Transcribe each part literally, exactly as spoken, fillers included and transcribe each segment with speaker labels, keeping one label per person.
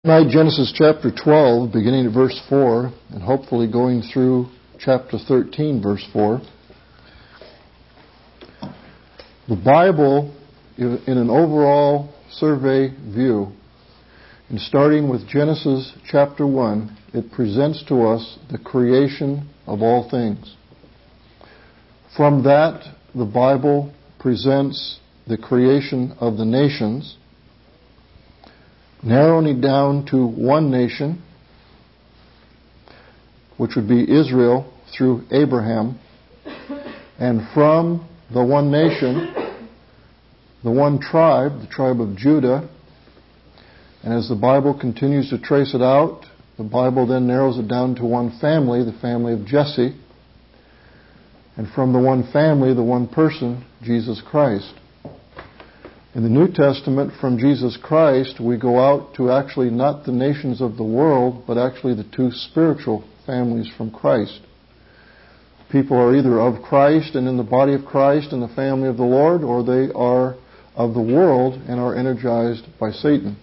Speaker 1: Tonight, Genesis chapter twelve, beginning at verse four, and hopefully going through chapter thirteen, verse four. The Bible, in an overall survey view, and starting with Genesis chapter one, it presents to us the creation of all things. From that, the Bible presents the creation of the nations, narrowing it down to one nation, which would be Israel through Abraham. And from the one nation, the one tribe, the tribe of Judah. And as the Bible continues to trace it out, the Bible then narrows it down to one family, the family of Jesse. And from the one family, the one person, Jesus Christ. In the New Testament, from Jesus Christ, we go out to actually not the nations of the world, but actually the two spiritual families from Christ. People are either of Christ and in the body of Christ and the family of the Lord, or they are of the world and are energized by Satan.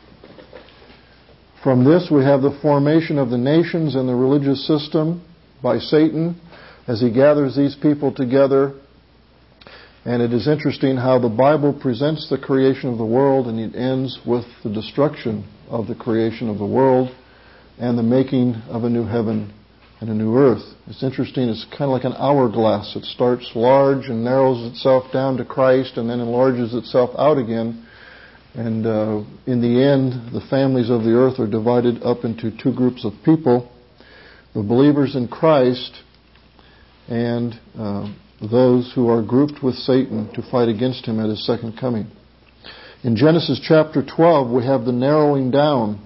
Speaker 1: From this, we have the formation of the nations and the religious system by Satan as he gathers these people together. And it is interesting how the Bible presents the creation of the world, and it ends with the destruction of the creation of the world and the making of a new heaven and a new earth. It's interesting, it's kind of like an hourglass. It starts large and narrows itself down to Christ and then enlarges itself out again. And uh, in the end, the families of the earth are divided up into two groups of people: the believers in Christ and uh, those who are grouped with Satan to fight against him at his second coming. In Genesis chapter twelve, we have the narrowing down.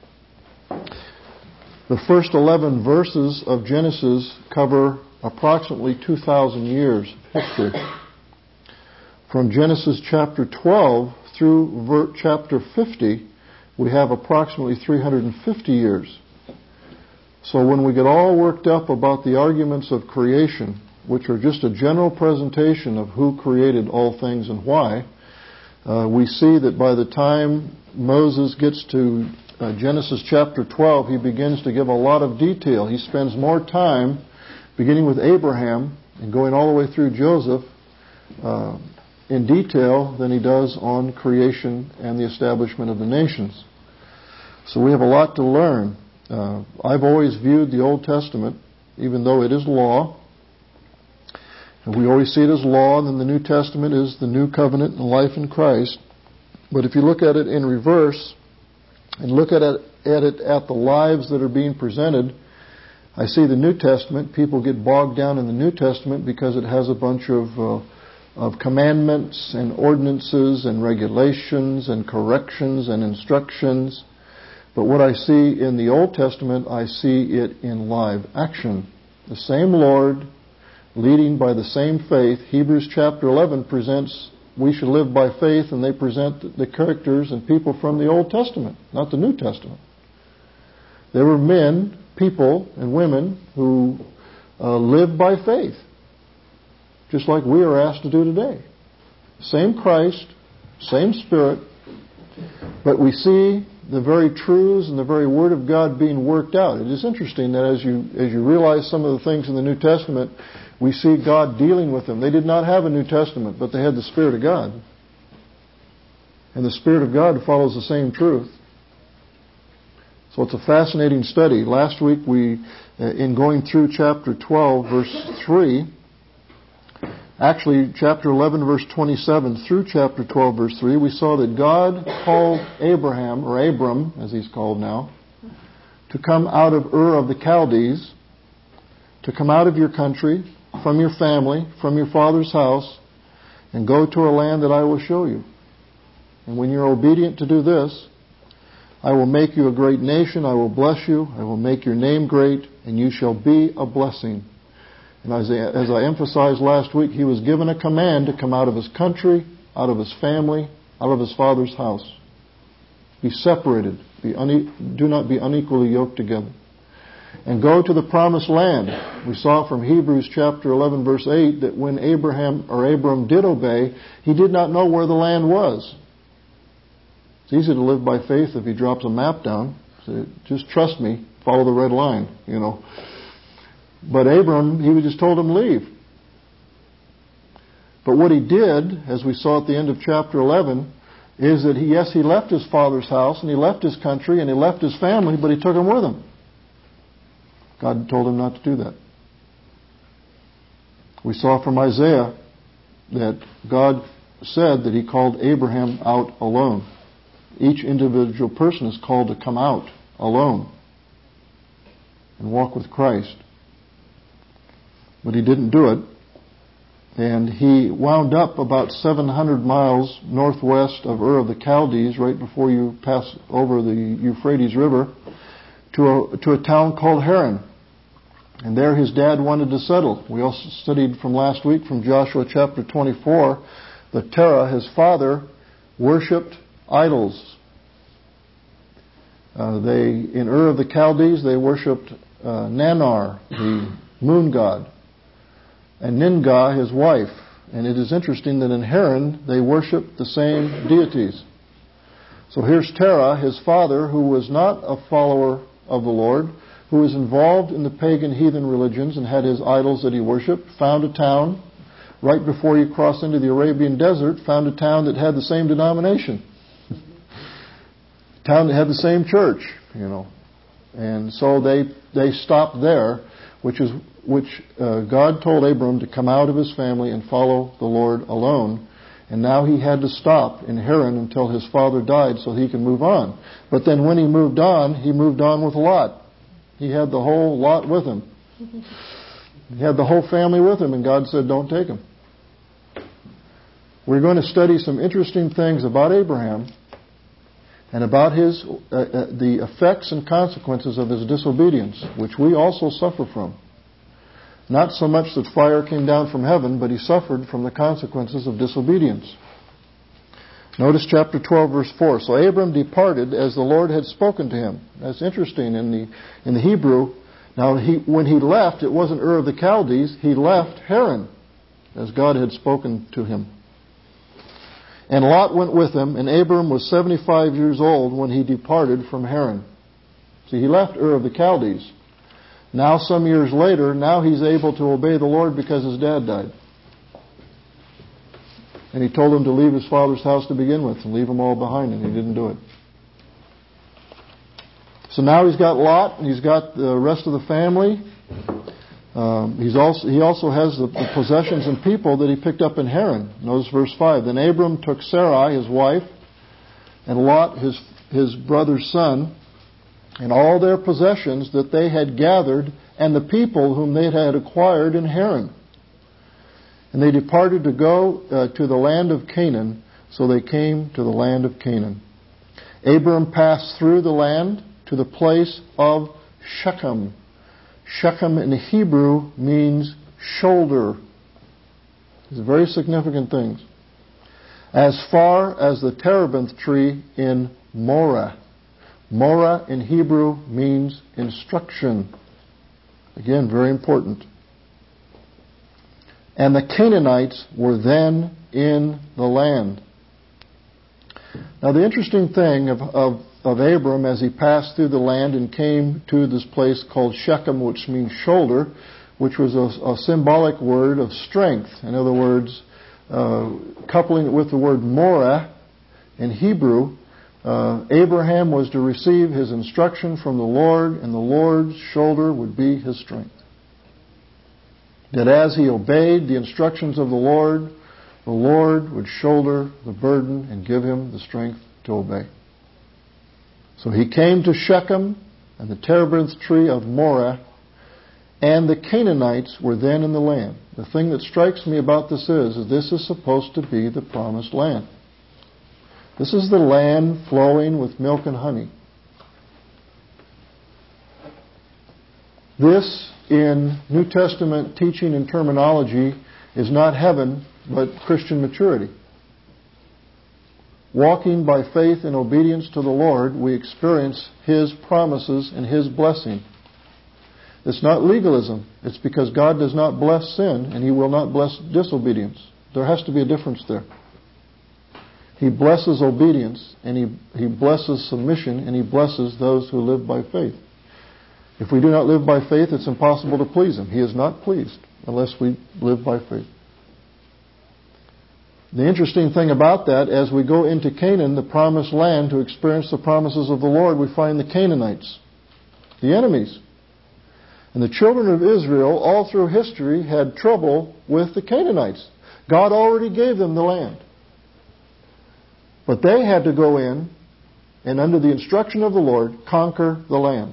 Speaker 1: The first eleven verses of Genesis cover approximately two thousand years of history. From Genesis chapter twelve through ver- chapter fifty, we have approximately three hundred fifty years. So when we get all worked up about the arguments of creation, which are just a general presentation of who created all things and why, uh, we see that by the time Moses gets to uh, Genesis chapter twelve, he begins to give a lot of detail. He spends more time beginning with Abraham and going all the way through Joseph uh, in detail than he does on creation and the establishment of the nations. So we have a lot to learn. Uh, I've always viewed the Old Testament, even though it is law, and we always see it as law, and then the New Testament is the new covenant and life in Christ. But if you look at it in reverse and look at it, at it at the lives that are being presented, I see the New Testament, people get bogged down in the New Testament because it has a bunch of, uh, of commandments and ordinances and regulations and corrections and instructions. But what I see in the Old Testament, I see it in live action. The same Lord, leading by the same faith. Hebrews chapter eleven presents we should live by faith, and they present the characters and people from the Old Testament, not the New Testament. There were men, people, and women who uh, lived by faith, just like we are asked to do today. Same Christ, same Spirit, but we see the very truths and the very Word of God being worked out. It is interesting that as you as you realize some of the things in the New Testament, we see God dealing with them. They did not have a New Testament, but they had the Spirit of God. And the Spirit of God follows the same truth. So it's a fascinating study. Last week we, in going through chapter twelve, verse three, actually chapter eleven, verse twenty-seven through chapter twelve, verse three, we saw that God called Abraham, or Abram, as he's called now, to come out of Ur of the Chaldees, to come out of your country, from your family, from your father's house, and go to a land that I will show you. And when you're obedient to do this, I will make you a great nation, I will bless you, I will make your name great, and you shall be a blessing. And as I, as I emphasized last week, he was given a command to come out of his country, out of his family, out of his father's house. Be separated. Be une- do not be unequally yoked together. And go to the promised land. We saw from Hebrews chapter eleven, verse eight, that when Abraham or Abram did obey, he did not know where the land was. It's easy to live by faith if he drops a map down. So just trust me, follow the red line, you know. But Abram, he just told him leave. But what he did, as we saw at the end of chapter eleven, is that he, yes, he left his father's house and he left his country and he left his family, but he took him with him. God told him not to do that. We saw from Isaiah that God said that he called Abraham out alone. Each individual person is called to come out alone and walk with Christ. But he didn't do it. And he wound up about seven hundred miles northwest of Ur of the Chaldees, right before you pass over the Euphrates River, to a, to a town called Haran. And there his dad wanted to settle. We also studied from last week from Joshua chapter twenty-four that Terah, his father, worshipped idols. Uh, they in Ur of the Chaldees they worshipped uh, Nannar, the moon god, and Ninga, his wife. And it is interesting that in Haran they worshipped the same deities. So here's Terah, his father, who was not a follower of the Lord, who was involved in the pagan heathen religions and had his idols that he worshipped, found a town right before you cross into the Arabian desert, found a town that had the same denomination. A town that had the same church, you know. And so they they stopped there, which is which uh, God told Abram to come out of his family and follow the Lord alone. And now he had to stop in Haran until his father died so he could move on. But then when he moved on, he moved on with Lot. He had the whole lot with him. He had the whole family with him, and God said, don't take him. We're going to study some interesting things about Abraham and about his uh, uh, the effects and consequences of his disobedience, which we also suffer from. Not so much that fire came down from heaven, but he suffered from the consequences of disobedience. Notice chapter twelve, verse four. So Abram departed as the Lord had spoken to him. That's interesting in the in the Hebrew. Now, he, when he left, it wasn't Ur of the Chaldees. He left Haran, as God had spoken to him. And Lot went with him, and Abram was seventy-five years old when he departed from Haran. See, he left Ur of the Chaldees. Now, some years later, now he's able to obey the Lord because his dad died. And he told him to leave his father's house to begin with and leave them all behind, and he didn't do it. So now he's got Lot, and he's got the rest of the family. Um, he's also he also has the, the possessions and people that he picked up in Haran. Notice verse five. Then Abram took Sarai, his wife, and Lot, his his brother's son, and all their possessions that they had gathered, and the people whom they had acquired in Haran. And they departed to go uh, to the land of Canaan, so they came to the land of Canaan. Abram passed through the land to the place of Shechem. Shechem in Hebrew means shoulder. It's very significant things. As far as the terebinth tree in Moreh. Moreh in Hebrew means instruction. Again, very important. And the Canaanites were then in the land. Now the interesting thing of, of, of Abram as he passed through the land and came to this place called Shechem, which means shoulder, which was a, a symbolic word of strength. In other words, uh, coupling it with the word Moreh in Hebrew, uh, Abraham was to receive his instruction from the Lord, and the Lord's shoulder would be his strength. That as he obeyed the instructions of the Lord, the Lord would shoulder the burden and give him the strength to obey. So he came to Shechem and the terebinth tree of Moreh, and the Canaanites were then in the land. The thing that strikes me about this is, is this is supposed to be the promised land. This is the land flowing with milk and honey. This, in New Testament teaching and terminology, is not heaven, but Christian maturity. Walking by faith and obedience to the Lord, we experience His promises and His blessing. It's not legalism. It's because God does not bless sin, and He will not bless disobedience. There has to be a difference there. He blesses obedience, and he, he blesses submission, and He blesses those who live by faith. If we do not live by faith, it's impossible to please Him. He is not pleased unless we live by faith. The interesting thing about that, as we go into Canaan, the promised land, to experience the promises of the Lord, we find the Canaanites, the enemies. And the children of Israel, all through history, had trouble with the Canaanites. God already gave them the land. But they had to go in and, under the instruction of the Lord, conquer the land.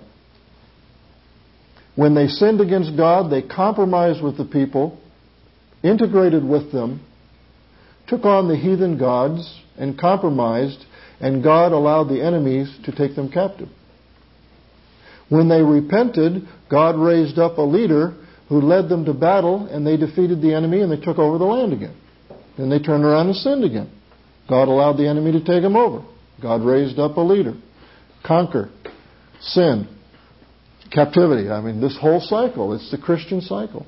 Speaker 1: When they sinned against God, they compromised with the people, integrated with them, took on the heathen gods, and compromised, and God allowed the enemies to take them captive. When they repented, God raised up a leader who led them to battle, and they defeated the enemy, and they took over the land again. Then they turned around and sinned again. God allowed the enemy to take them over. God raised up a leader. Conquer. Sin. Captivity. I mean, this whole cycle. It's the Christian cycle.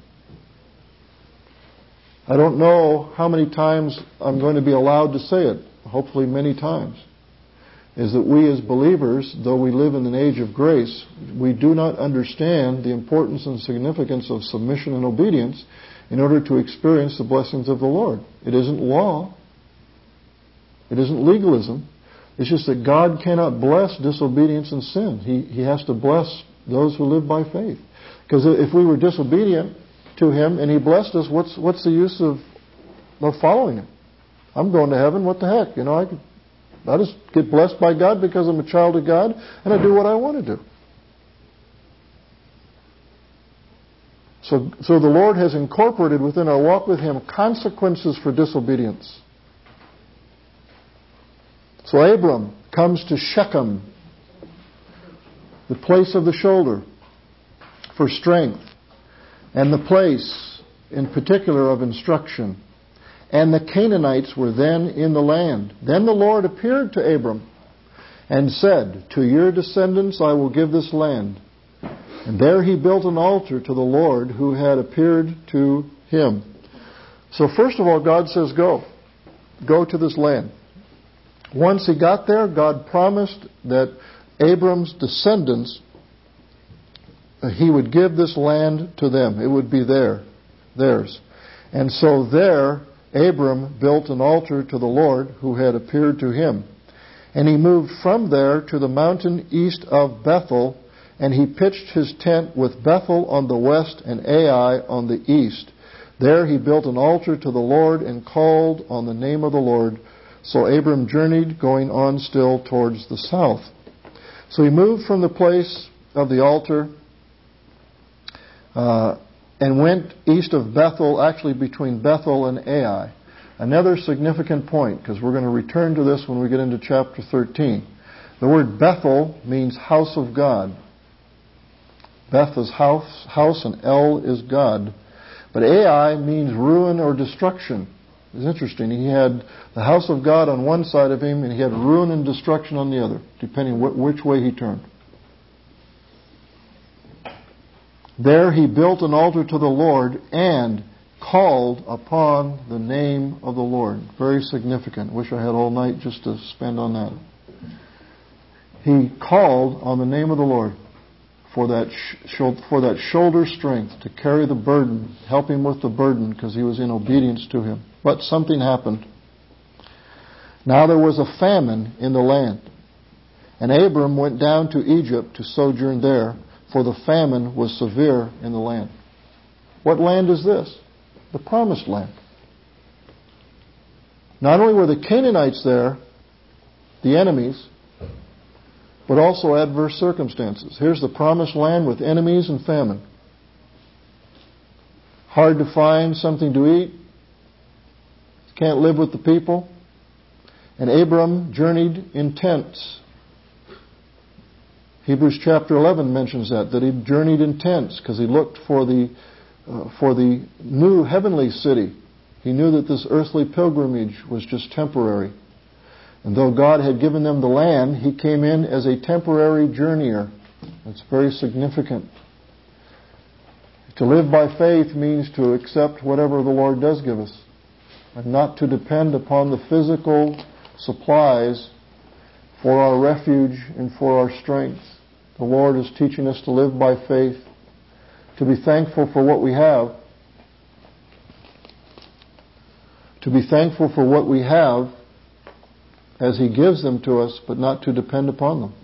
Speaker 1: I don't know how many times I'm going to be allowed to say it. Hopefully many times. Is that we as believers, though we live in an age of grace, we do not understand the importance and significance of submission and obedience in order to experience the blessings of the Lord. It isn't law. It isn't legalism. It's just that God cannot bless disobedience and sin. He, he has to bless those who live by faith. Because if we were disobedient to Him and He blessed us, what's what's the use of, of following Him? I'm going to heaven. What the heck? You know, I could, I just get blessed by God because I'm a child of God and I do what I want to do. So, so the Lord has incorporated within our walk with Him consequences for disobedience. So Abram comes to Shechem, the place of the shoulder, for strength, and the place in particular of instruction. And the Canaanites were then in the land. Then the Lord appeared to Abram and said, "To your descendants I will give this land." And there he built an altar to the Lord who had appeared to him. So first of all, God says, go. Go to this land. Once he got there, God promised that Abram's descendants, He would give this land to them. It would be there, theirs. And so there, Abram built an altar to the Lord who had appeared to him. And he moved from there to the mountain east of Bethel, and he pitched his tent with Bethel on the west and Ai on the east. There he built an altar to the Lord and called on the name of the Lord. So Abram journeyed, going on still towards the south. So he moved from the place of the altar uh, and went east of Bethel, actually between Bethel and Ai. Another significant point, because we're going to return to this when we get into chapter thirteen. The word Bethel means house of God. Beth is house, house and El is God. But Ai means ruin or destruction. It's interesting. He had the house of God on one side of him, and he had ruin and destruction on the other, depending wh- which way he turned. There he built an altar to the Lord and called upon the name of the Lord. Very significant. Wish I had all night just to spend on that. He called on the name of the Lord for that sh- for that shoulder strength to carry the burden, help him with the burden, because he was in obedience to him. But something happened. Now there was a famine in the land, and Abram went down to Egypt to sojourn there, for the famine was severe in the land. What land is this? The promised land. Not only were the Canaanites there, the enemies, but also adverse circumstances. Here's the promised land with enemies and famine. Hard to find something to eat. Can't live with the people. And Abram journeyed in tents. Hebrews chapter eleven mentions that, that he journeyed in tents because he looked for the uh, for the new heavenly city. He knew that this earthly pilgrimage was just temporary. And though God had given them the land, he came in as a temporary journeyer. That's very significant. To live by faith means to accept whatever the Lord does give us, and not to depend upon the physical supplies for our refuge and for our strength. The Lord is teaching us to live by faith, to be thankful for what we have, to be thankful for what we have as He gives them to us, but not to depend upon them.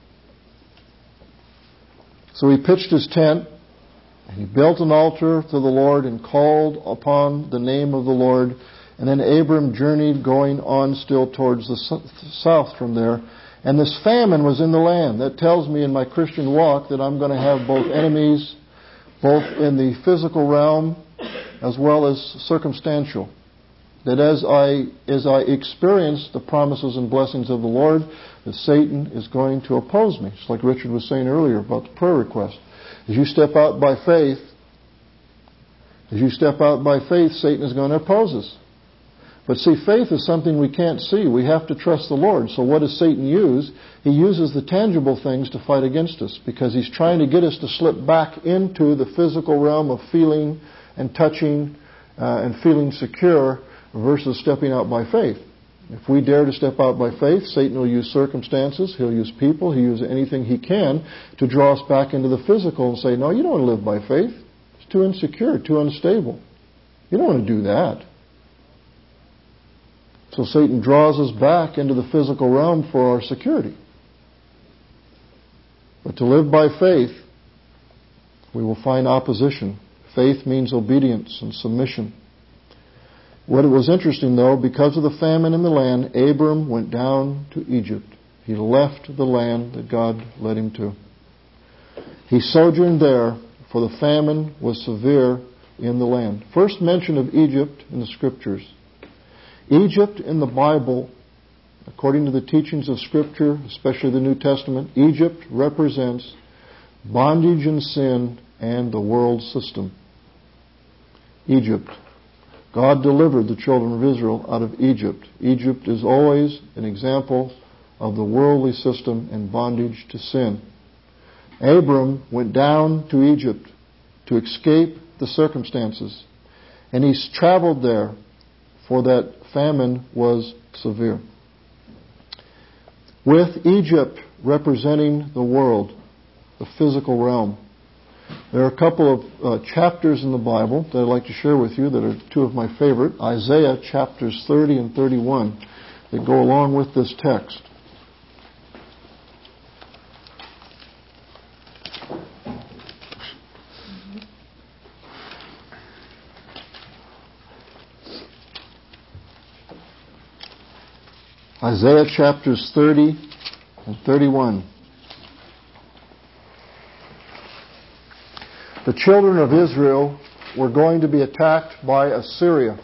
Speaker 1: So he pitched his tent, and he built an altar to the Lord and called upon the name of the Lord. And then Abram journeyed, going on still towards the south from there. And this famine was in the land. That tells me in my Christian walk that I'm going to have both enemies, both in the physical realm as well as circumstantial. That as I as I experience the promises and blessings of the Lord, that Satan is going to oppose me. Just like Richard was saying earlier about the prayer request. As you step out by faith, as you step out by faith, Satan is going to oppose us. But see, faith is something we can't see. We have to trust the Lord. So what does Satan use? He uses the tangible things to fight against us, because he's trying to get us to slip back into the physical realm of feeling and touching uh, and feeling secure versus stepping out by faith. If we dare to step out by faith, Satan will use circumstances, he'll use people, he'll use anything he can to draw us back into the physical and say, no, you don't want to live by faith. It's too insecure, too unstable. You don't want to do that. So Satan draws us back into the physical realm for our security. But to live by faith, we will find opposition. Faith means obedience and submission. What was interesting, though, because of the famine in the land, Abram went down to Egypt. He left the land that God led him to. He sojourned there, for the famine was severe in the land. First mention of Egypt in the Scriptures. Egypt in the Bible, according to the teachings of Scripture, especially the New Testament, Egypt represents bondage and sin and the world system. Egypt. God delivered the children of Israel out of Egypt. Egypt is always an example of the worldly system and bondage to sin. Abram went down to Egypt to escape the circumstances. And he's traveled there, for that famine was severe. With Egypt representing the world, the physical realm, there are a couple of uh, chapters in the Bible that I'd like to share with you that are two of my favorite. Isaiah chapters thirty and thirty-one that go along with this text. Isaiah chapters thirty and thirty-one. The children of Israel were going to be attacked by Assyria.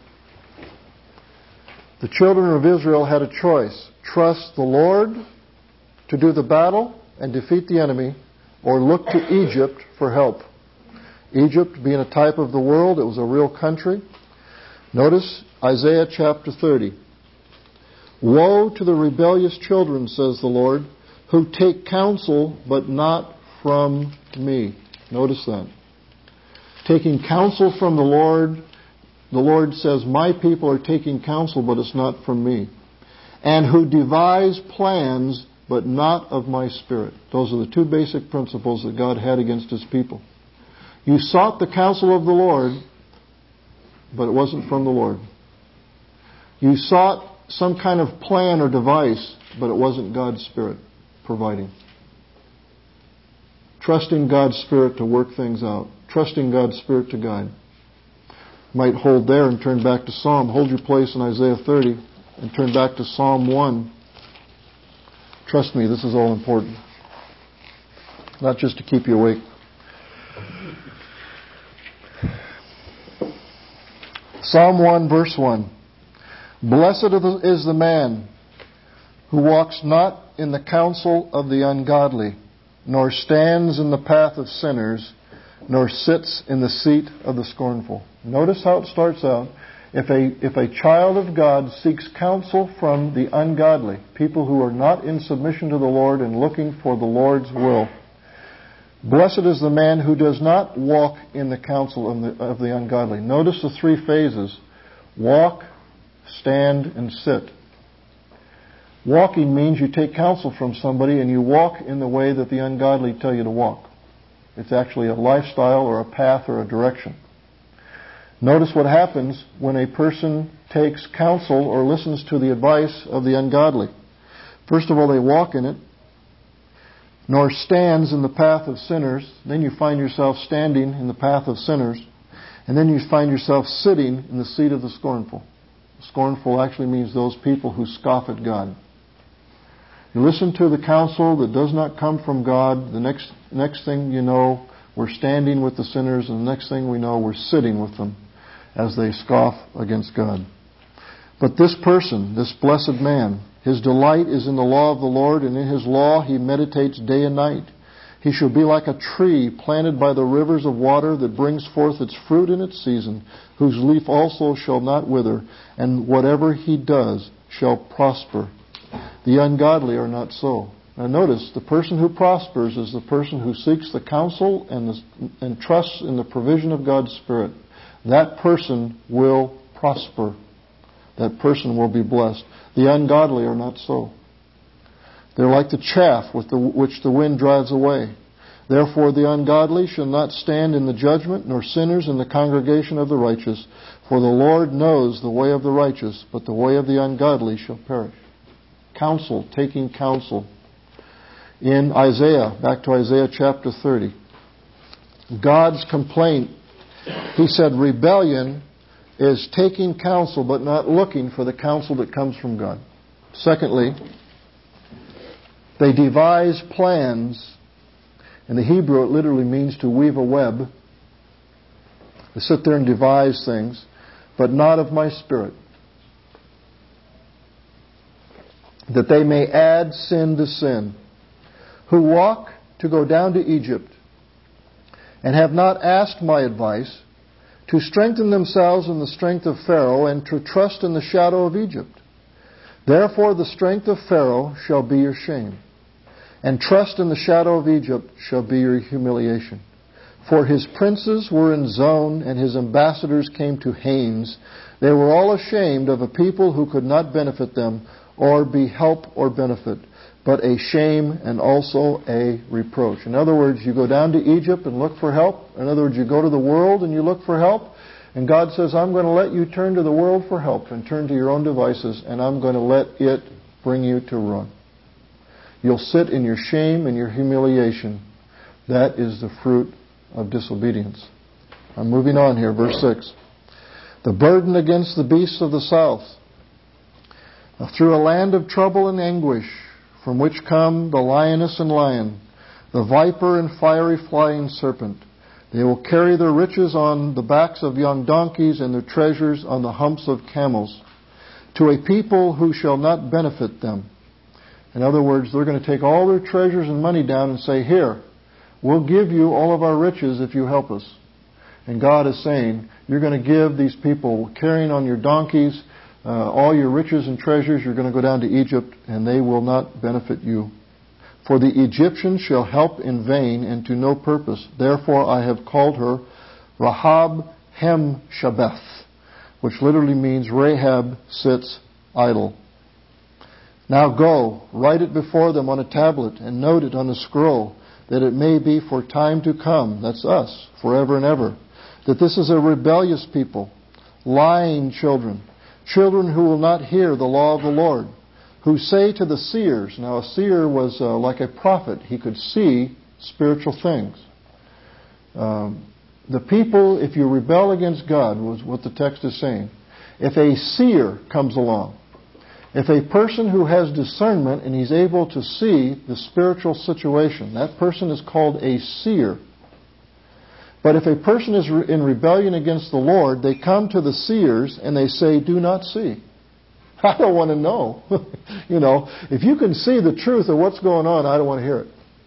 Speaker 1: The children of Israel had a choice. Trust the Lord to do the battle and defeat the enemy, or look to Egypt for help. Egypt being a type of the world, it was a real country. Notice Isaiah chapter thirty. Woe to the rebellious children, says the Lord, who take counsel, but not from me. Notice that. Taking counsel from the Lord, the Lord says, my people are taking counsel, but it's not from me. And who devise plans, but not of my Spirit. Those are the two basic principles that God had against His people. You sought the counsel of the Lord, but it wasn't from the Lord. You sought some kind of plan or device, but it wasn't God's Spirit providing. Trusting God's Spirit to work things out. Trusting God's Spirit to guide. You might hold there and turn back to Psalm. Hold your place in Isaiah thirty and turn back to Psalm one. Trust me, this is all important. Not just to keep you awake. Psalm one, verse one. Blessed is the man who walks not in the counsel of the ungodly, nor stands in the path of sinners, nor sits in the seat of the scornful. Notice how it starts out. If a, if a child of God seeks counsel from the ungodly, people who are not in submission to the Lord and looking for the Lord's will, blessed is the man who does not walk in the counsel of the, of the ungodly. Notice the three phases. Walk, stand, and sit. Walking means you take counsel from somebody and you walk in the way that the ungodly tell you to walk. It's actually a lifestyle or a path or a direction. Notice what happens when a person takes counsel or listens to the advice of the ungodly. First of all, they walk in it, nor stands in the path of sinners. Then you find yourself standing in the path of sinners. And then you find yourself sitting in the seat of the scornful. Scornful actually means those people who scoff at God. You listen to the counsel that does not come from God. The next next thing you know, we're standing with the sinners, and the next thing we know, we're sitting with them as they scoff against God. But this person, this blessed man, his delight is in the law of the Lord, and in his law he meditates day and night. He shall be like a tree planted by the rivers of water that brings forth its fruit in its season, whose leaf also shall not wither, and whatever he does shall prosper. The ungodly are not so. Now notice, the person who prospers is the person who seeks the counsel and, the, and trusts in the provision of God's Spirit. That person will prosper. That person will be blessed. The ungodly are not so. They're like the chaff with the, which the wind drives away. Therefore the ungodly shall not stand in the judgment, nor sinners in the congregation of the righteous. For the Lord knows the way of the righteous, but the way of the ungodly shall perish. Counsel, taking counsel. In Isaiah, back to Isaiah chapter thirty, God's complaint, He said rebellion is taking counsel but not looking for the counsel that comes from God. Secondly, they devise plans. In the Hebrew, it literally means to weave a web. They sit there and devise things, but not of my Spirit, that they may add sin to sin, who walk to go down to Egypt, and have not asked my advice, to strengthen themselves in the strength of Pharaoh, and to trust in the shadow of Egypt. Therefore the strength of Pharaoh shall be your shame, and trust in the shadow of Egypt shall be your humiliation. For his princes were in Zon, and his ambassadors came to Hanes. They were all ashamed of a people who could not benefit them, or be help or benefit, but a shame and also a reproach. In other words, you go down to Egypt and look for help. In other words, you go to the world and you look for help. And God says, I'm going to let you turn to the world for help and turn to your own devices, and I'm going to let it bring you to ruin. You'll sit in your shame and your humiliation. That is the fruit of disobedience. I'm moving on here, verse six. The burden against the beasts of the south, through a land of trouble and anguish, from which come the lioness and lion, the viper and fiery flying serpent. They will carry their riches on the backs of young donkeys, and their treasures on the humps of camels, to a people who shall not benefit them. In other words, they're going to take all their treasures and money down and say, here, we'll give you all of our riches if you help us. And God is saying, you're going to give these people carrying on your donkeys Uh, all your riches and treasures, you're going to go down to Egypt, and they will not benefit you. For the Egyptians shall help in vain and to no purpose. Therefore I have called her Rahab Hem-Shabeth, which literally means Rahab sits idle. Now go, write it before them on a tablet, and note it on a scroll, that it may be for time to come, that's us, forever and ever, that this is a rebellious people, lying children, children who will not hear the law of the Lord, who say to the seers. Now a seer was uh, like a prophet. He could see spiritual things. Um, the people, if you rebel against God, was what the text is saying. If a seer comes along, if a person who has discernment and he's able to see the spiritual situation, that person is called a seer. But if a person is in rebellion against the Lord, they come to the seers and they say, do not see. I don't want to know. You know, if you can see the truth of what's going on, I don't want to hear it.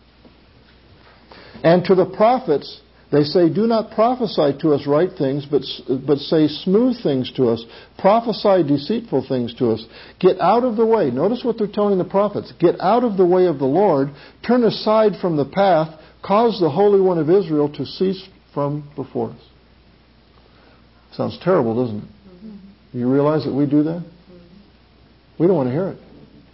Speaker 1: And to the prophets, they say, do not prophesy to us right things, but, but say smooth things to us. Prophesy deceitful things to us. Get out of the way. Notice what they're telling the prophets. Get out of the way of the Lord. Turn aside from the path. Cause the Holy One of Israel to cease from before us. Sounds terrible, doesn't it? Mm-hmm. You realize that we do that? Mm-hmm. We don't want to hear it.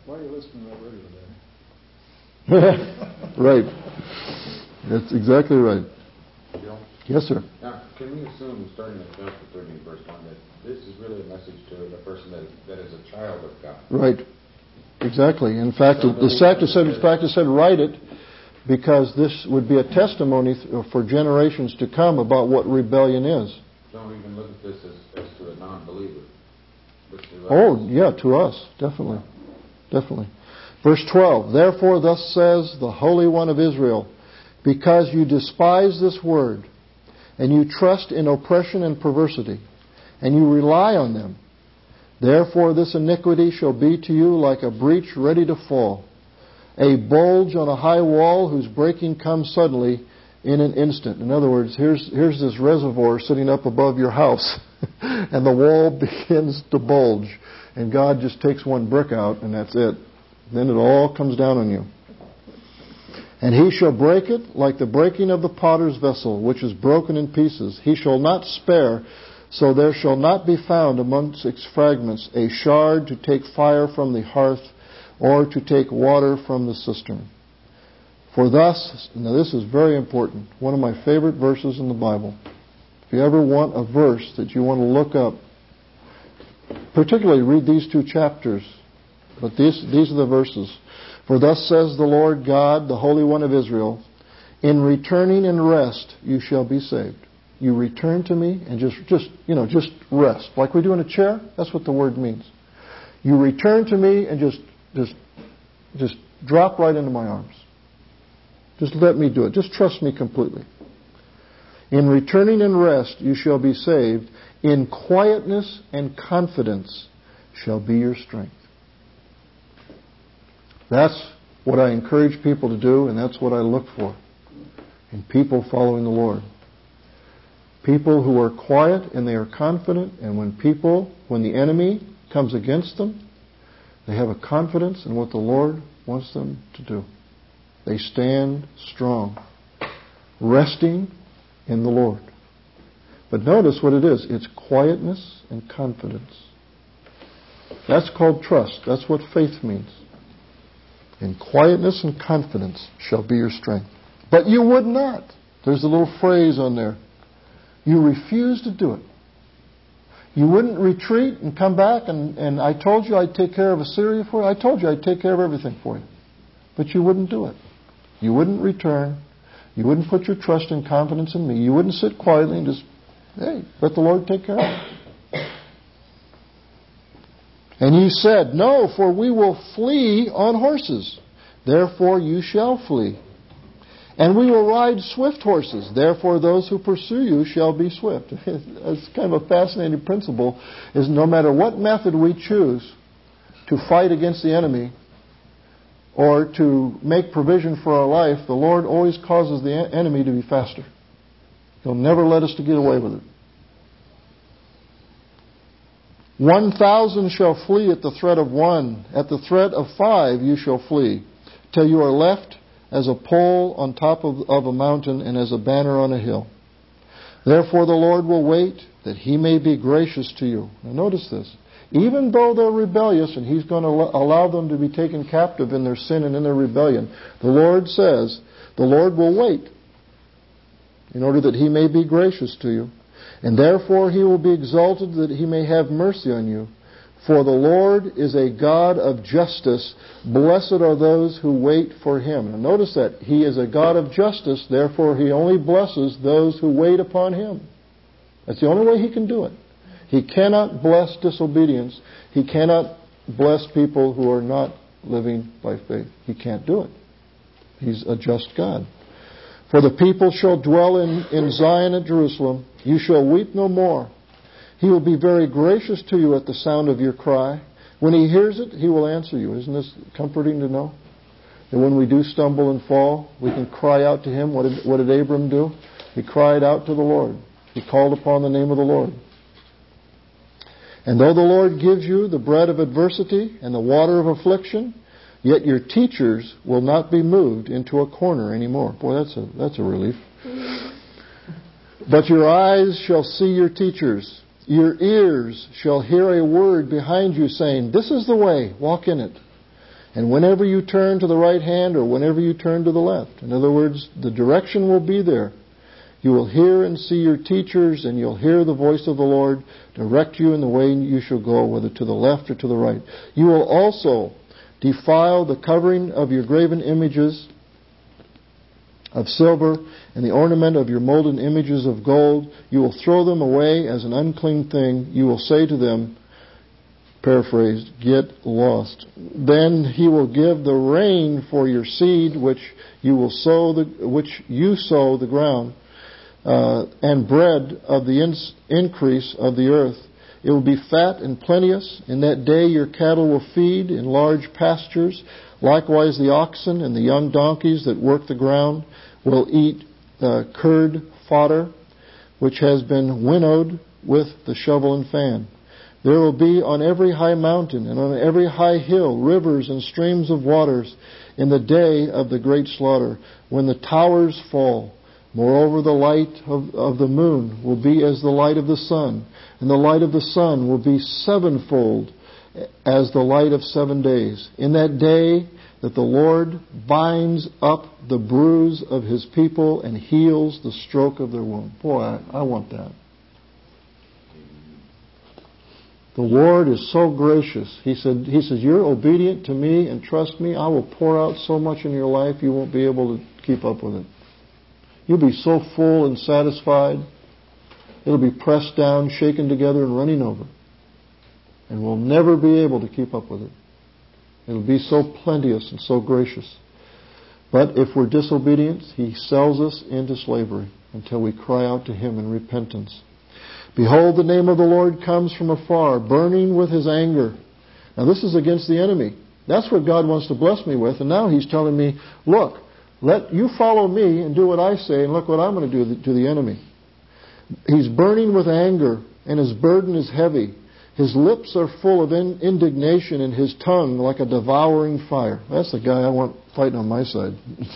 Speaker 2: Why are you listening to that radio today?
Speaker 1: Right. That's exactly right.
Speaker 3: Bill?
Speaker 1: Yes, sir.
Speaker 3: Now, can we assume, starting at chapter thirteen, verse one, that this is really a message to the person that, that is a child of God?
Speaker 1: Right. Exactly. In fact, so the fact said, in fact, it said, write it, because this would be a testimony for generations to come about what rebellion is.
Speaker 3: Don't even look at this as, as to a non-believer. But to
Speaker 1: oh, yeah, to us, definitely. Definitely. Verse twelve, therefore thus says the Holy One of Israel, because you despise this word, and you trust in oppression and perversity, and you rely on them, therefore this iniquity shall be to you like a breach ready to fall, a bulge on a high wall whose breaking comes suddenly in an instant. In other words, here's here's this reservoir sitting up above your house, and the wall begins to bulge, and God just takes one brick out, and that's it. Then it all comes down on you. And he shall break it like the breaking of the potter's vessel, which is broken in pieces. He shall not spare, so there shall not be found amongst its fragments a shard to take fire from the hearth, or to take water from the cistern. For thus, now this is very important, one of my favorite verses in the Bible. If you ever want a verse that you want to look up, particularly read these two chapters, but these, these are the verses. For thus says the Lord God, the Holy One of Israel, in returning and rest you shall be saved. You return to me and just, just, you know, just rest. Like we do in a chair, that's what the word means. You return to me and just, just, just drop right into my arms. Just let me do it. Just trust me completely. In returning and rest you shall be saved. In quietness and confidence shall be your strength. That's what I encourage people to do, and that's what I look for in people following the Lord. People who are quiet and they are confident, and when people, when the enemy comes against them, they have a confidence in what the Lord wants them to do. They stand strong, resting in the Lord. But notice what it is. It's quietness and confidence. That's called trust. That's what faith means. In quietness and confidence shall be your strength. But you would not. There's a little phrase on there. You refuse to do it. You wouldn't retreat and come back and, and I told you I'd take care of Assyria for you. I told you I'd take care of everything for you. But you wouldn't do it. You wouldn't return. You wouldn't put your trust and confidence in me. You wouldn't sit quietly and just, hey, let the Lord take care of it. And you said, no, for we will flee on horses. Therefore you shall flee. And we will ride swift horses. Therefore those who pursue you shall be swift. It's kind of a fascinating principle, is no matter what method we choose to fight against the enemy or to make provision for our life, the Lord always causes the enemy to be faster. He'll never let us to get away with it. One thousand shall flee at the threat of one. At the threat of five you shall flee, till you are left as a pole on top of, of a mountain and as a banner on a hill. Therefore the Lord will wait, that He may be gracious to you. Now notice this. Even though they're rebellious and He's going to allow them to be taken captive in their sin and in their rebellion, the Lord says, the Lord will wait in order that He may be gracious to you. And therefore He will be exalted, that He may have mercy on you. For the Lord is a God of justice. Blessed are those who wait for Him. Now notice that. He is a God of justice, therefore He only blesses those who wait upon Him. That's the only way He can do it. He cannot bless disobedience. He cannot bless people who are not living by faith. He can't do it. He's a just God. For the people shall dwell in, in Zion at Jerusalem. You shall weep no more. He will be very gracious to you at the sound of your cry. When He hears it, He will answer you. Isn't this comforting to know? That when we do stumble and fall, we can cry out to Him. What did, what did Abram do? He cried out to the Lord. He called upon the name of the Lord. And though the Lord gives you the bread of adversity and the water of affliction, yet your teachers will not be moved into a corner anymore. Boy, that's a that's a relief. But your eyes shall see your teachers. Your ears shall hear a word behind you saying, this is the way, walk in it. And whenever you turn to the right hand or whenever you turn to the left. In other words, the direction will be there. You will hear and see your teachers, and you'll hear the voice of the Lord direct you in the way you shall go, whether to the left or to the right. You will also defile the covering of your graven images of silver and the ornament of your molten images of gold. You will throw them away as an unclean thing. You will say to them, paraphrased, get lost. Then he will give the rain for your seed, which you will sow the which you sow the ground, uh, and bread of the in- increase of the earth. It will be fat and plenteous. In that day your cattle will feed in large pastures. Likewise the oxen and the young donkeys that work the ground will eat uh, curd fodder, which has been winnowed with the shovel and fan. There will be on every high mountain and on every high hill rivers and streams of waters in the day of the great slaughter, when the towers fall. Moreover, the light of, of the moon will be as the light of the sun, and the light of the sun will be sevenfold as the light of seven days. In that day that the Lord binds up the bruise of His people and heals the stroke of their wound. Boy, I, I want that. The Lord is so gracious. He said, He says, you're obedient to me and trust me, I will pour out so much in your life you won't be able to keep up with it. You'll be so full and satisfied, it'll be pressed down, shaken together, and running over. And we'll never be able to keep up with it. It'll be so plenteous and so gracious. But if we're disobedient, He sells us into slavery until we cry out to Him in repentance. Behold, the name of the Lord comes from afar, burning with His anger. Now this is against the enemy. That's what God wants to bless me with. And now He's telling me, look, let you follow me and do what I say, and look what I'm going to do to the enemy. He's burning with anger, and His burden is heavy. His lips are full of indignation, and His tongue like a devouring fire. That's the guy I want fighting on my side.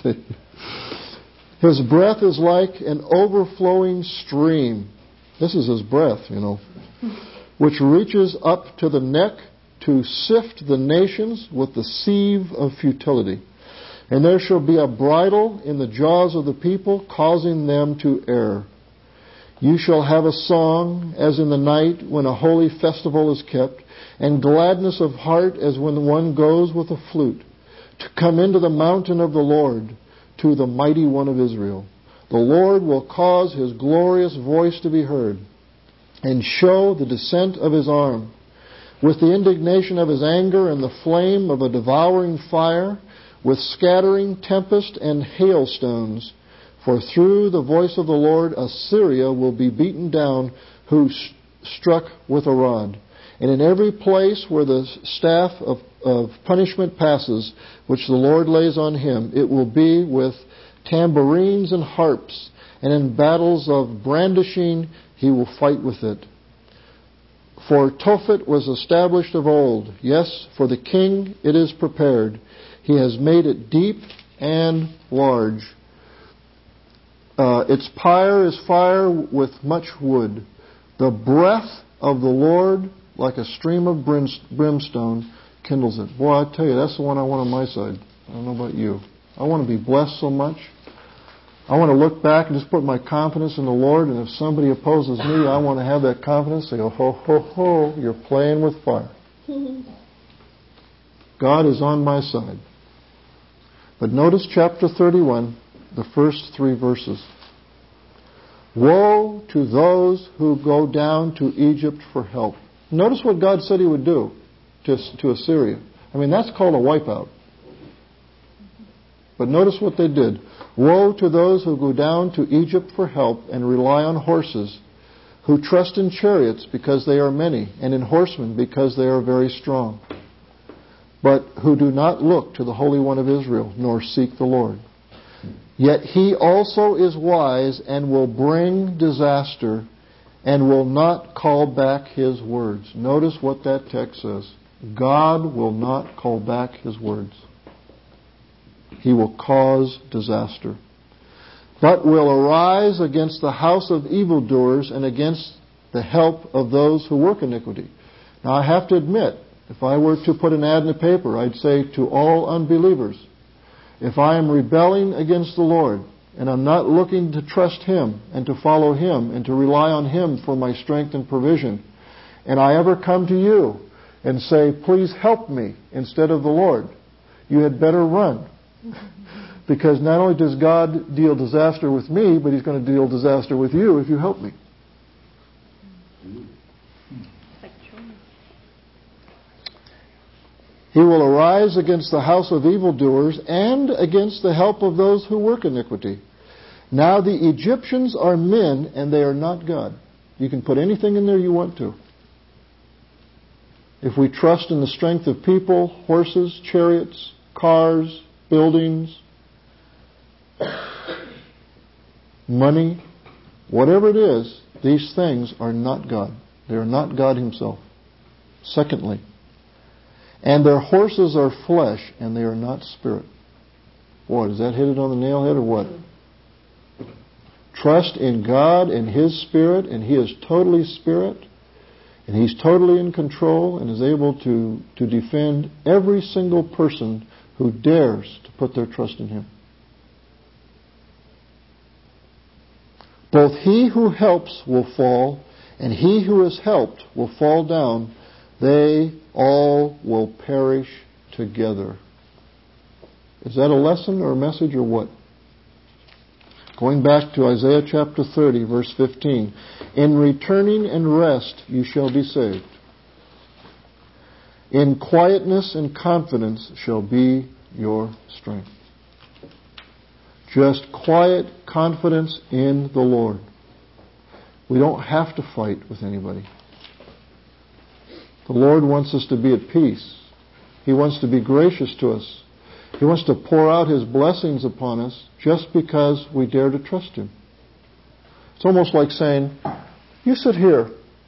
Speaker 1: His breath is like an overflowing stream. This is His breath, you know, which reaches up to the neck to sift the nations with the sieve of futility. And there shall be a bridle in the jaws of the people, causing them to err. You shall have a song as in the night when a holy festival is kept, and gladness of heart as when one goes with a flute, to come into the mountain of the Lord, to the mighty one of Israel. The Lord will cause His glorious voice to be heard, and show the descent of His arm. With the indignation of His anger and the flame of a devouring fire, with scattering tempest and hailstones. For through the voice of the Lord Assyria will be beaten down, who st- struck with a rod. And in every place where the staff of, of punishment passes, which the Lord lays on him, it will be with tambourines and harps, and in battles of brandishing he will fight with it. For Tophet was established of old. Yes, for the king it is prepared. He has made it deep and large. Uh, its pyre is fire with much wood. The breath of the Lord, like a stream of brimstone, kindles it. Boy, I tell you, that's the one I want on my side. I don't know about you. I want to be blessed so much. I want to look back and just put my confidence in the Lord, and if somebody opposes me, I want to have that confidence. They go, ho, ho, ho, you're playing with fire. God is on my side. But notice chapter thirty-one, the first three verses. Woe to those who go down to Egypt for help. Notice what God said He would do to, to Assyria. I mean, that's called a wipeout. But notice what they did. Woe to those who go down to Egypt for help and rely on horses, who trust in chariots because they are many, and in horsemen because they are very strong, but who do not look to the Holy One of Israel, nor seek the Lord. Yet He also is wise and will bring disaster and will not call back His words. Notice what that text says. God will not call back His words. He will cause disaster, but will arise against the house of evildoers and against the help of those who work iniquity. Now I have to admit, If I were to put an ad in the paper, I'd say to all unbelievers, if I am rebelling against the Lord and I'm not looking to trust Him and to follow Him and to rely on Him for my strength and provision, and I ever come to you and say, please help me instead of the Lord, you had better run. Because not only does God deal disaster with me, but He's going to deal disaster with you if you help me. He will arise against the house of evildoers and against the help of those who work iniquity. Now the Egyptians are men and they are not God. You can put anything in there you want to. If we trust in the strength of people, horses, chariots, cars, buildings, money, whatever it is, these things are not God. They are not God Himself. Secondly, and their horses are flesh, and they are not spirit. Boy, does that hit it on the nail head or what? Trust in God and His Spirit, and He is totally Spirit, and He's totally in control and is able to, to defend every single person who dares to put their trust in Him. Both he who helps will fall, and he who is helped will fall down. They all will perish together. Is that a lesson or a message or what? Going back to Isaiah chapter thirty, verse fifteen. In returning and rest you shall be saved. In quietness and confidence shall be your strength. Just quiet confidence in the Lord. We don't have to fight with anybody. The Lord wants us to be at peace. He wants to be gracious to us. He wants to pour out His blessings upon us just because we dare to trust Him. It's almost like saying, you sit here,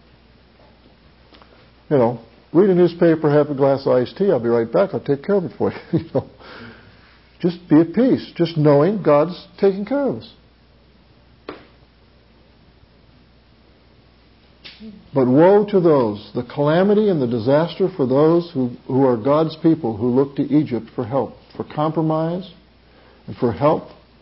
Speaker 1: you know, read a newspaper, have a glass of iced tea, I'll be right back, I'll take care of it for you. you know. Just be at peace, just knowing God's taking care of us. But woe to those, the calamity and the disaster for those who, who are God's people who look to Egypt for help, for compromise, and for help.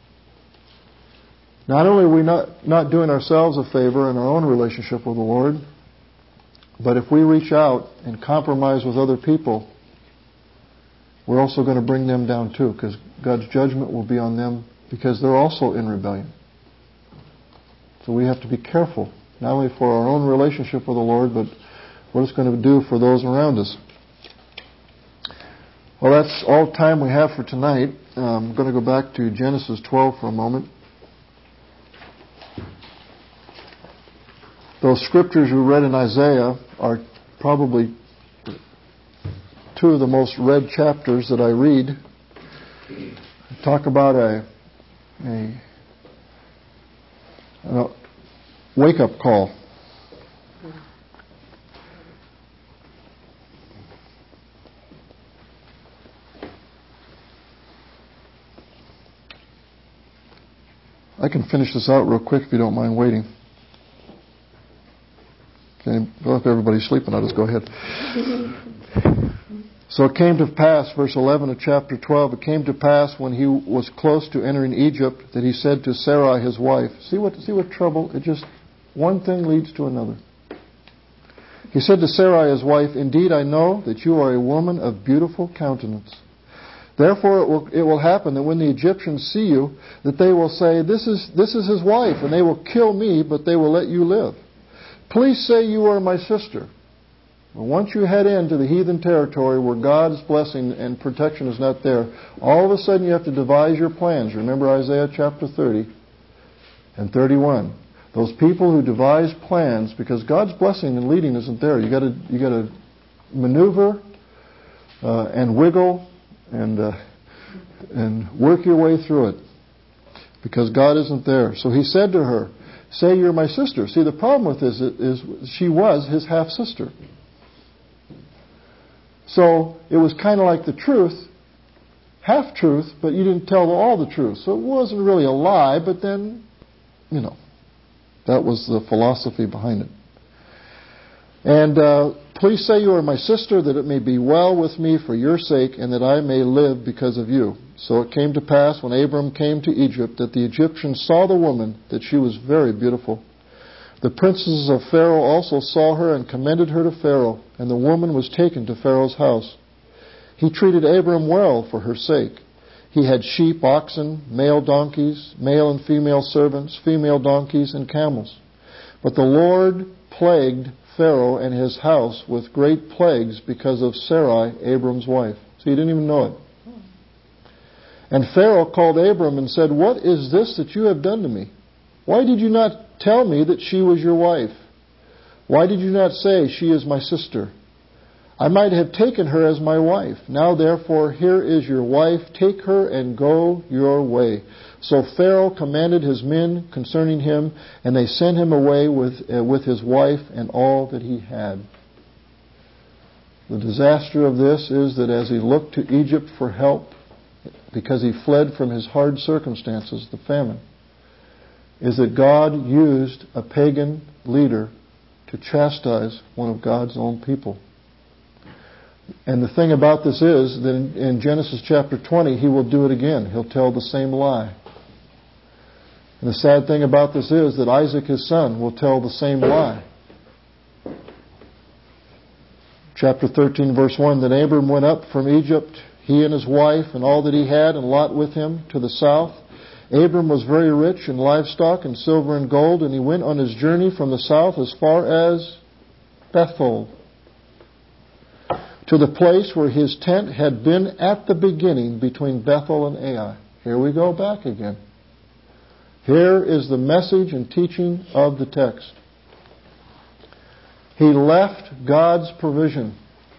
Speaker 1: Not only are we not, not doing ourselves a favor in our own relationship with the Lord, but if we reach out and compromise with other people, we're also going to bring them down too, because God's judgment will be on them because they're also in rebellion. So we have to be careful, not only for our own relationship with the Lord, but what it's going to do for those around us. Well, that's all the time we have for tonight. Um, I'm going to go back to Genesis twelve for a moment. Those scriptures we read in Isaiah are probably two of the most read chapters that I read. Talk about a, a, a wake-up call. I can finish this out real quick if you don't mind waiting. Okay, well, if everybody's sleeping, I'll just go ahead. So it came to pass, verse eleven of chapter twelve, it came to pass when he was close to entering Egypt that he said to Sarai his wife, see what see what trouble, it just, one thing leads to another. He said to Sarai his wife, indeed I know that you are a woman of beautiful countenance. Therefore it will, it will happen that when the Egyptians see you, that they will say, this is, this is his wife, and they will kill me, but they will let you live. Please say you are my sister. Well, once you head into the heathen territory where God's blessing and protection is not there, all of a sudden you have to devise your plans. Remember Isaiah chapter thirty and thirty-one. Those people who devise plans, because God's blessing and leading isn't there. You got to you got to maneuver uh, and wiggle and uh, and work your way through it, because God isn't there. So he said to her, "Say you're my sister." See, the problem with this is, is she was his half sister. So it was kind of like the truth, half truth, but you didn't tell all the truth. So it wasn't really a lie, but then, you know, that was the philosophy behind it. And uh, please say you are my sister, that it may be well with me for your sake, and that I may live because of you. So it came to pass, when Abram came to Egypt, that the Egyptians saw the woman, that she was very beautiful. The princes of Pharaoh also saw her and commended her to Pharaoh, and the woman was taken to Pharaoh's house. He treated Abram well for her sake. He had sheep, oxen, male donkeys, male and female servants, female donkeys, and camels. But the Lord plagued Pharaoh and his house with great plagues because of Sarai, Abram's wife. So he didn't even know it. And Pharaoh called Abram and said, "What is this that you have done to me? Why did you not tell me that she was your wife? Why did you not say, she is my sister? I might have taken her as my wife. Now therefore, here is your wife. Take her and go your way." So Pharaoh commanded his men concerning him, and they sent him away with, uh, with his wife and all that he had. The disaster of this is that as he looked to Egypt for help, because he fled from his hard circumstances, the famine, is that God used a pagan leader to chastise one of God's own people. And the thing about this is that in Genesis chapter twenty, he will do it again. He'll tell the same lie. And the sad thing about this is that Isaac, his son, will tell the same lie. Chapter thirteen, verse one, "Then Abram went up from Egypt, he and his wife, and all that he had, and Lot with him, to the south. Abram was very rich in livestock and silver and gold, and he went on his journey from the south as far as Bethel, to the place where his tent had been at the beginning between Bethel and Ai." Here we go back again. Here is the message and teaching of the text. He left God's provision.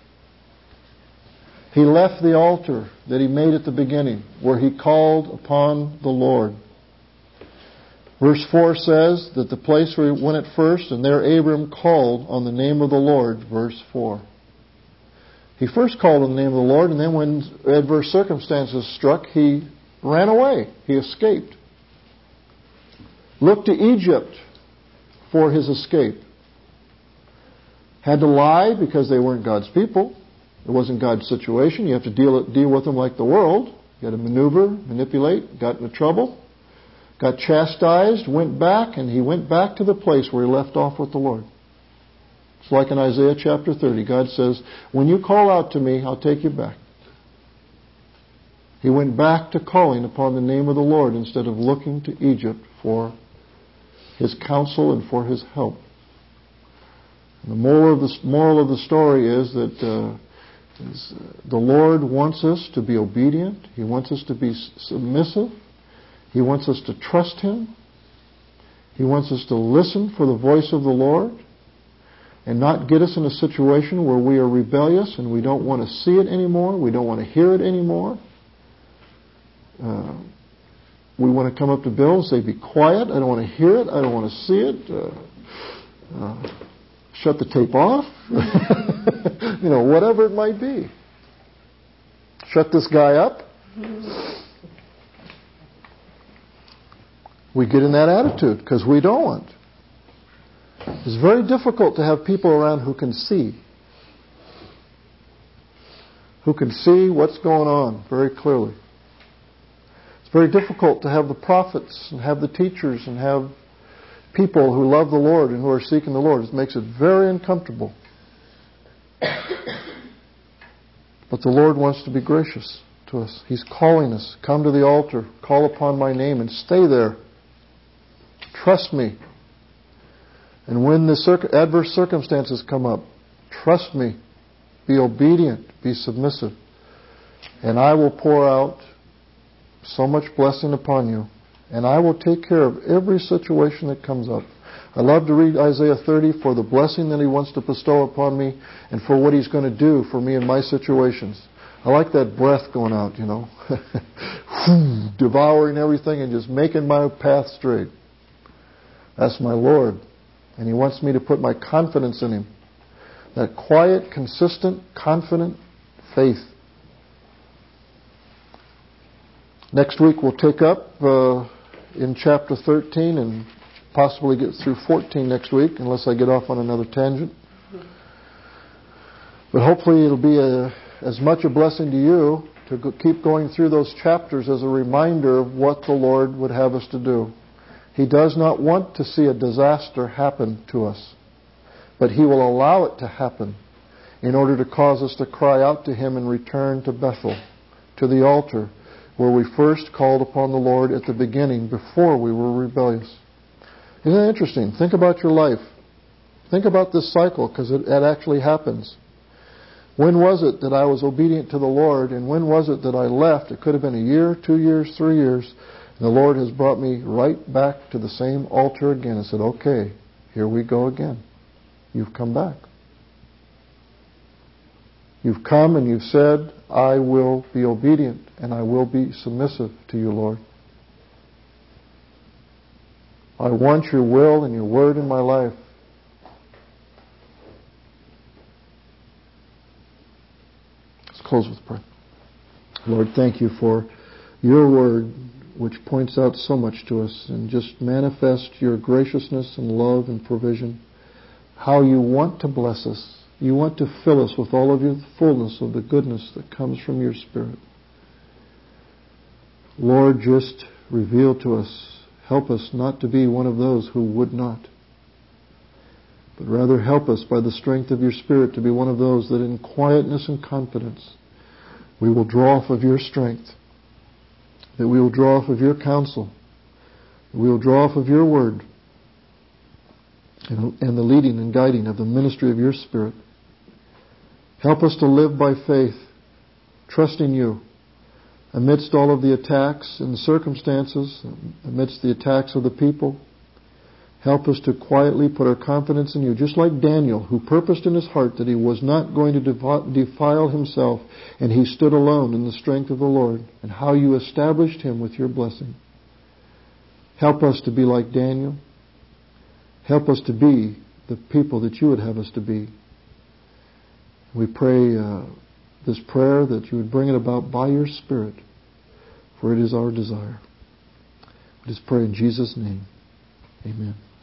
Speaker 1: He left the altar that he made at the beginning, where he called upon the Lord. Verse four says that the place where he went at first, and there Abram called on the name of the Lord. Verse four. He first called on the name of the Lord, and then when adverse circumstances struck, he ran away. He escaped. Looked to Egypt for his escape. Had to lie because they weren't God's people. It wasn't God's situation. You have to deal deal with them like the world. You got to maneuver, manipulate, got into trouble, got chastised, went back, and he went back to the place where he left off with the Lord. It's like in Isaiah chapter thirty. God says, "When you call out to me, I'll take you back." He went back to calling upon the name of the Lord instead of looking to Egypt for his counsel and for his help. And the moral of the, moral of the story is that uh, is, uh, the Lord wants us to be obedient. He wants us to be submissive. He wants us to trust Him. He wants us to listen for the voice of the Lord and not get us in a situation where we are rebellious and we don't want to see it anymore. We don't want to hear it anymore. Uh, we want to come up to Bill and say, "Be quiet. I don't want to hear it. I don't want to see it. Uh, uh, shut the tape off." You know, whatever it might be. Shut this guy up. We get in that attitude because we don't want. It's very difficult to have people around who can see. Who can see what's going on very clearly. It's very difficult to have the prophets and have the teachers and have people who love the Lord and who are seeking the Lord. It makes it very uncomfortable. But the Lord wants to be gracious to us. He's calling us. Come to the altar. Call upon my name and stay there. Trust me. And when the circ- adverse circumstances come up, trust me. Be obedient. Be submissive. And I will pour out so much blessing upon you. And I will take care of every situation that comes up. I love to read Isaiah thirty for the blessing that He wants to bestow upon me and for what He's going to do for me in my situations. I like that breath going out, you know. Devouring everything and just making my path straight. That's my Lord. And He wants me to put my confidence in Him. That quiet, consistent, confident faith. Next week we'll take up uh, in chapter thirteen and possibly get through fourteen next week, unless I get off on another tangent. But hopefully it'll be a, as much a blessing to you to go, keep going through those chapters as a reminder of what the Lord would have us to do. He does not want to see a disaster happen to us, but He will allow it to happen in order to cause us to cry out to Him and return to Bethel, to the altar where we first called upon the Lord at the beginning before we were rebellious. Isn't that interesting? Think about your life. Think about this cycle, because it, it actually happens. When was it that I was obedient to the Lord, and when was it that I left? It could have been a year, two years, three years, and the Lord has brought me right back to the same altar again and said, okay, here we go again. You've come back. You've come and you've said, I will be obedient and I will be submissive to you, Lord. I want your will and your word in my life. Let's close with prayer. Lord, thank you for your word, which points out so much to us and just manifests your graciousness and love and provision. How you want to bless us. You want to fill us with all of your fullness of the goodness that comes from your Spirit. Lord, just reveal to us, help us not to be one of those who would not, but rather help us by the strength of your Spirit to be one of those that in quietness and confidence we will draw off of your strength, that we will draw off of your counsel, that we will draw off of your word, and, and the leading and guiding of the ministry of your Spirit. Help us to live by faith, trusting you, amidst all of the attacks and the circumstances, amidst the attacks of the people. Help us to quietly put our confidence in you, just like Daniel, who purposed in his heart that he was not going to defile himself, and he stood alone in the strength of the Lord, and how you established him with your blessing. Help us to be like Daniel. Help us to be the people that you would have us to be. We pray uh, this prayer that you would bring it about by your Spirit, for it is our desire. We just pray in Jesus' name. Amen.